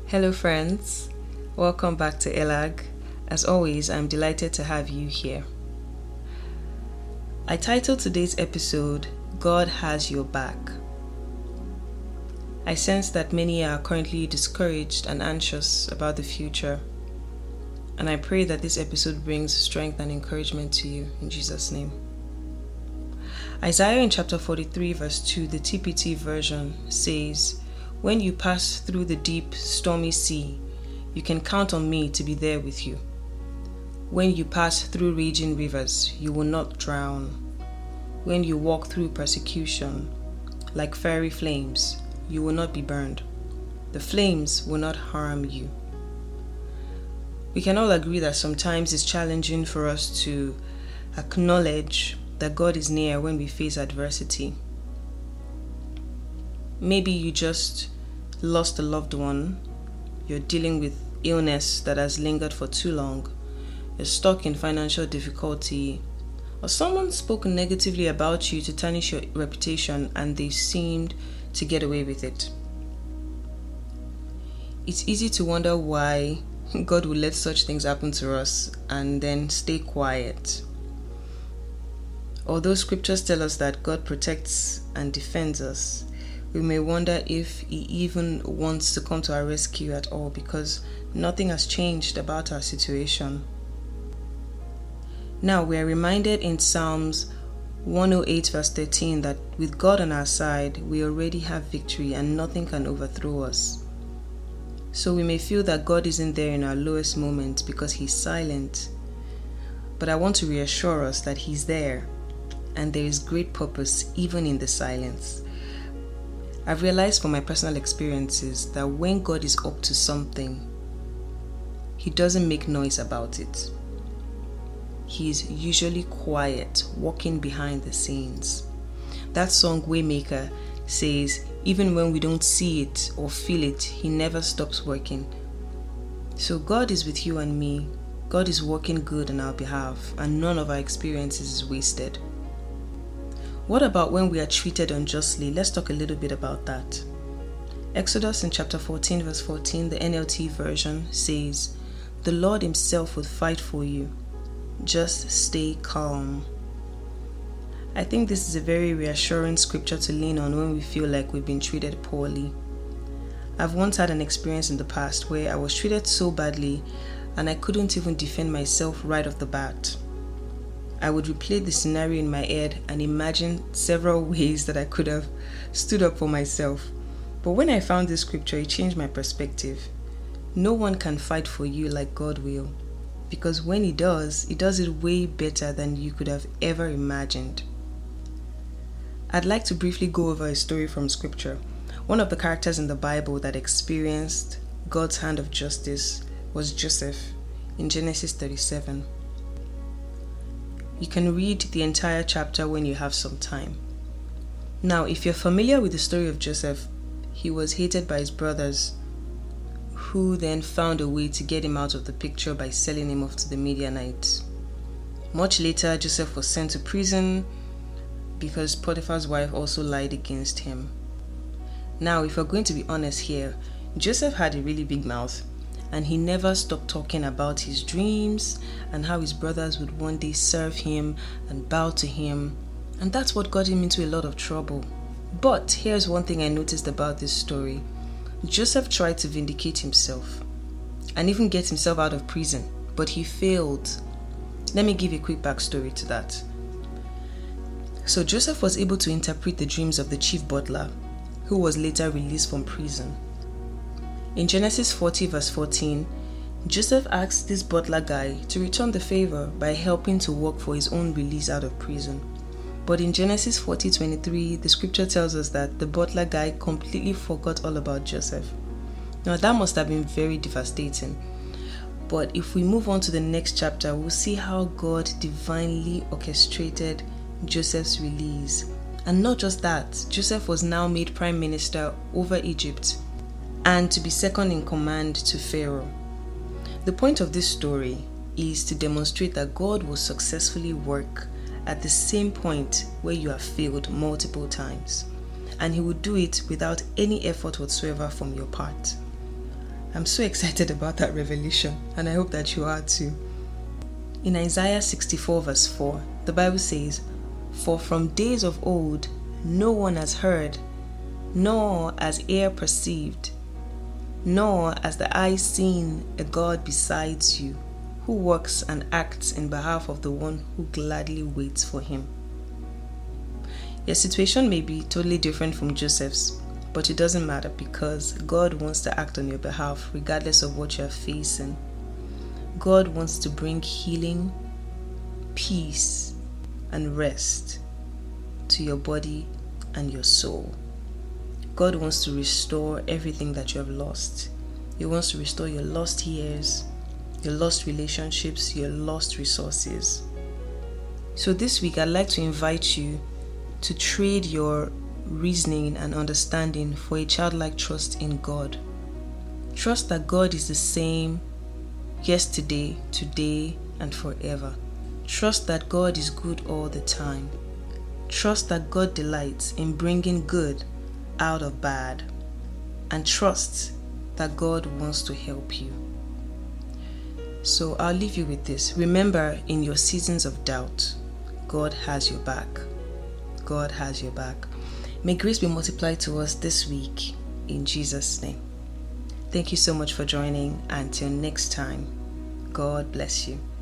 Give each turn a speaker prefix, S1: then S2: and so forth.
S1: Hello friends, welcome back to Elag. As always, I'm delighted to have you here. I titled today's episode, God Has Your Back. I sense that many are currently discouraged and anxious about the future, and I pray that this episode brings strength and encouragement to you in Jesus' name. Isaiah in chapter 43 verse 2, the TPT version says, "When you pass through the deep, stormy sea, you can count on me to be there with you. When you pass through raging rivers, you will not drown. When you walk through persecution, like fiery flames, you will not be burned. The flames will not harm you." We can all agree that sometimes it's challenging for us to acknowledge that God is near when we face adversity. Maybe you just lost a loved one, you're dealing with illness that has lingered for too long, you're stuck in financial difficulty, or someone spoke negatively about you to tarnish your reputation and they seemed to get away with it. It's easy to wonder why God will let such things happen to us and then stay quiet. Although scriptures tell us that God protects and defends us, we may wonder if He even wants to come to our rescue at all because nothing has changed about our situation. Now we are reminded in Psalms 108 verse 13 that with God on our side, we already have victory and nothing can overthrow us. So we may feel that God isn't there in our lowest moments because He's silent. But I want to reassure us that He's there and there is great purpose even in the silence. I've realized from my personal experiences that when God is up to something, He doesn't make noise about it. He's usually quiet, walking behind the scenes. That song Waymaker says, even when we don't see it or feel it, He never stops working. So God is with you and me. God is working good on our behalf, and none of our experiences is wasted. What about when we are treated unjustly? Let's talk a little bit about that. Exodus in chapter 14 verse 14, the NLT version says, "The Lord Himself will fight for you. Just stay calm." I think this is a very reassuring scripture to lean on when we feel like we've been treated poorly. I've once had an experience in the past where I was treated so badly and I couldn't even defend myself right off the bat. I would replay the scenario in my head and imagine several ways that I could have stood up for myself. But when I found this scripture, it changed my perspective. No one can fight for you like God will, because when He does it way better than you could have ever imagined. I'd like to briefly go over a story from scripture. One of the characters in the Bible that experienced God's hand of justice was Joseph in Genesis 37. You can read the entire chapter when you have some time. Now, if you're familiar with the story of Joseph, he was hated by his brothers, who then found a way to get him out of the picture by selling him off to the Midianites. Much later, Joseph was sent to prison because Potiphar's wife also lied against him. Now, if we're going to be honest here, Joseph had a really big mouth, and he never stopped talking about his dreams and how his brothers would one day serve him and bow to him, and that's what got him into a lot of trouble. But here's one thing I noticed about this story. Joseph tried to vindicate himself and even get himself out of prison, but he failed. Let me give a quick backstory to that. So Joseph was able to interpret the dreams of the chief butler, who was later released from prison. In Genesis 40 verse 14, Joseph asked this butler guy to return the favor by helping to work for his own release out of prison. But in Genesis 40:23, the scripture tells us that the butler guy completely forgot all about Joseph. Now that must have been very devastating. But if we move on to the next chapter, we'll see how God divinely orchestrated Joseph's release. And not just that, Joseph was now made prime minister over Egypt and to be second in command to Pharaoh. The point of this story is to demonstrate that God will successfully work at the same point where you have failed multiple times, and He will do it without any effort whatsoever from your part. I'm so excited about that revelation, and I hope that you are too. In Isaiah 64 verse 4, the Bible says, "For from days of old no one has heard, nor has ear perceived, nor has the eye seen a God besides you, who works and acts in behalf of the one who gladly waits for him." Your situation may be totally different from Joseph's, but it doesn't matter because God wants to act on your behalf regardless of what you're facing. God wants to bring healing, peace, and rest to your body and your soul. God wants to restore everything that you have lost. He wants to restore your lost years, your lost relationships, your lost resources. So this week, I'd like to invite you to trade your reasoning and understanding for a childlike trust in God. Trust that God is the same yesterday, today, and forever. Trust that God is good all the time. Trust that God delights in bringing good out of bad. And trust that God wants to help you. So I'll leave you with this. Remember, in your seasons of doubt, God has your back. God has your back. May grace be multiplied to us this week in Jesus' name. Thank you so much for joining. Until next time, God bless you.